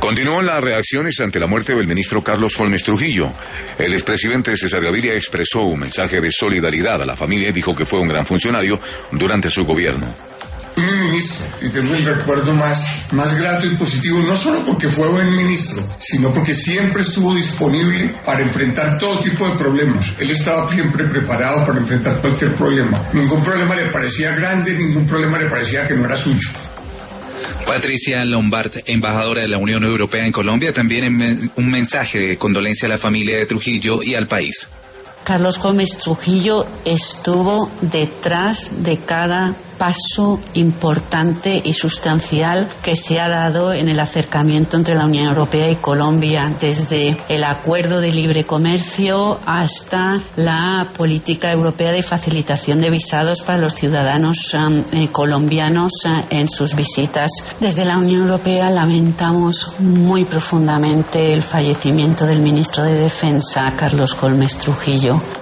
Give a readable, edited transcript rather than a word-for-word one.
Continúan las reacciones ante la muerte del ministro Carlos Holmes Trujillo. El expresidente César Gaviria expresó un mensaje de solidaridad a la familia y dijo que fue un gran funcionario durante su gobierno. Mi ministro, y tengo el recuerdo más grato y positivo, no solo porque fue buen ministro, sino porque siempre estuvo disponible para enfrentar todo tipo de problemas. Él estaba siempre preparado para enfrentar cualquier problema. Ningún problema le parecía grande, ningún problema le parecía que no era suyo. Patricia Lombard, embajadora de la Unión Europea en Colombia, también un mensaje de condolencia a la familia de Trujillo y al país. Carlos Holmes Trujillo estuvo detrás de cada paso importante y sustancial que se ha dado en el acercamiento entre la Unión Europea y Colombia, desde el acuerdo de libre comercio hasta la política europea de facilitación de visados para los ciudadanos colombianos en sus visitas. Desde la Unión Europea lamentamos muy profundamente el fallecimiento del ministro de Defensa, Carlos Holmes Trujillo.